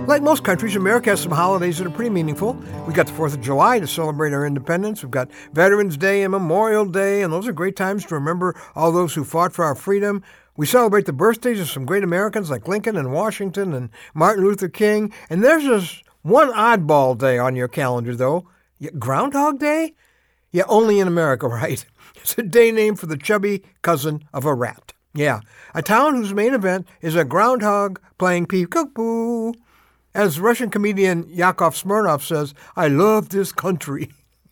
Like most countries, America has some holidays that are pretty meaningful. We got the 4th of July to celebrate our independence. We've got Veterans Day and Memorial Day, and those are great times to remember all those who fought for our freedom. We celebrate the birthdays of some great Americans like Lincoln and Washington and Martin Luther King. And there's just one oddball day on your calendar, though. Groundhog Day? Yeah, only in America, right? It's a day named for the chubby cousin of a rat. Yeah, a town whose main event is a groundhog playing peekaboo. As Russian comedian Yakov Smirnoff says, I love this country.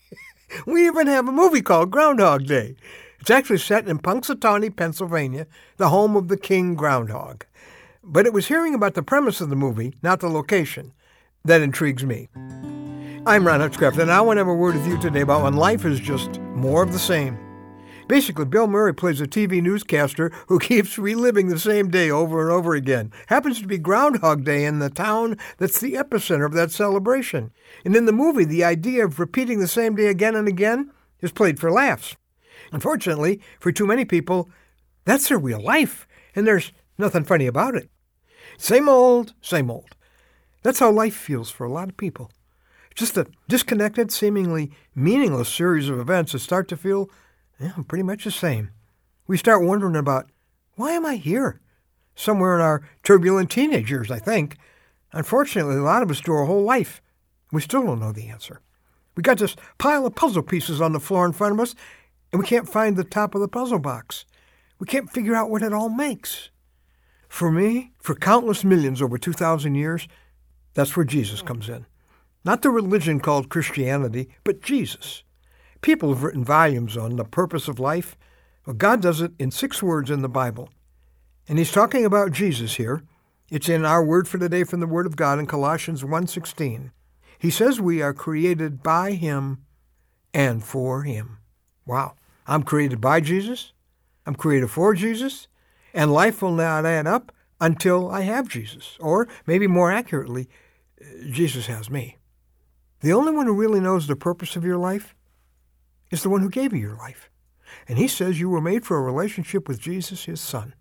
We even have a movie called Groundhog Day. It's actually set in Punxsutawney, Pennsylvania, the home of the king groundhog. But it was hearing about the premise of the movie, not the location, that intrigues me. I'm Ron Hutchcraft, and I want to have a word with you today about when life is just more of the same. Basically, Bill Murray plays a TV newscaster who keeps reliving the same day over and over again. Happens to be Groundhog Day in the town that's the epicenter of that celebration. And in the movie, the idea of repeating the same day again and again is played for laughs. Unfortunately, for too many people, that's their real life, and there's nothing funny about it. Same old, same old. That's how life feels for a lot of people. Just a disconnected, seemingly meaningless series of events that start to feel pretty much the same. We start wondering about, why am I here? Somewhere in our turbulent teenage years, I think. Unfortunately, a lot of us do our whole life. We still don't know the answer. We got this pile of puzzle pieces on the floor in front of us, and we can't find the top of the puzzle box. We can't figure out what it all makes. For me, for countless millions over 2,000 years, that's where Jesus comes in. Not the religion called Christianity, but Jesus. People have written volumes on the purpose of life. Well, God does it in 6 words in the Bible. And he's talking about Jesus here. It's in our word for today from the Word of God in Colossians 1:16. He says we are created by him and for him. Wow. I'm created by Jesus. I'm created for Jesus. And life will not add up until I have Jesus. Or maybe more accurately, Jesus has me. The only one who really knows the purpose of your life is the one who gave you your life. And he says you were made for a relationship with Jesus, his son.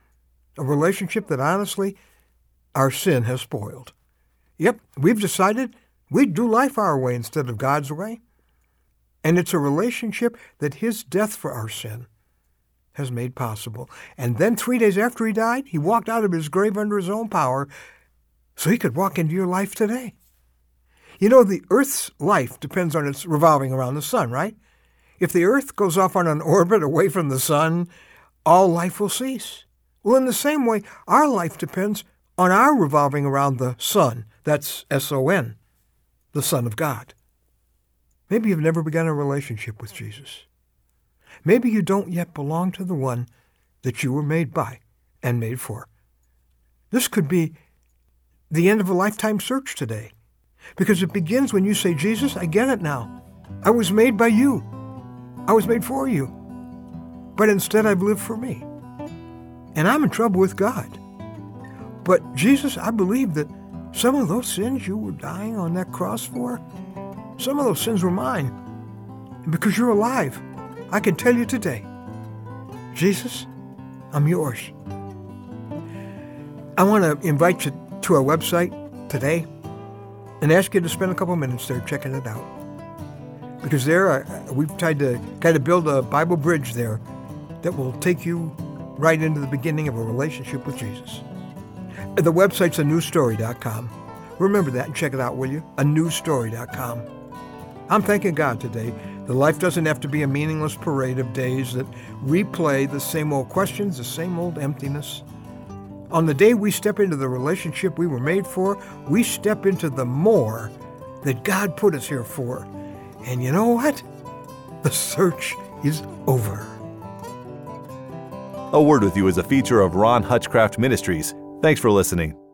A relationship that honestly our sin has spoiled. Yep, we've decided we'd do life our way instead of God's way. And it's a relationship that his death for our sin has made possible. And then 3 days after he died, he walked out of his grave under his own power so he could walk into your life today. You know, the Earth's life depends on its revolving around the sun, right? If the Earth goes off on an orbit away from the sun, all life will cease. Well, in the same way, our life depends on our revolving around the sun. That's S-O-N, the Son of God. Maybe you've never begun a relationship with Jesus. Maybe you don't yet belong to the one that you were made by and made for. This could be the end of a lifetime search today, because it begins when you say, Jesus, I get it now. I was made by you. I was made for you. But instead I've lived for me. And I'm in trouble with God. But Jesus, I believe that some of those sins you were dying on that cross for, some of those sins were mine. And because you're alive, I can tell you today, Jesus, I'm yours. I want to invite you to our website today and ask you to spend a couple minutes there checking it out. Because there, we've tried to kind of build a Bible bridge there that will take you right into the beginning of a relationship with Jesus. The website's anewstory.com. Remember that and check it out, will you? anewstory.com. I'm thanking God today that life doesn't have to be a meaningless parade of days that replay the same old questions, the same old emptiness. On the day we step into the relationship we were made for, we step into the more that God put us here for. And you know what? The search is over. A Word with You is a feature of Ron Hutchcraft Ministries. Thanks for listening.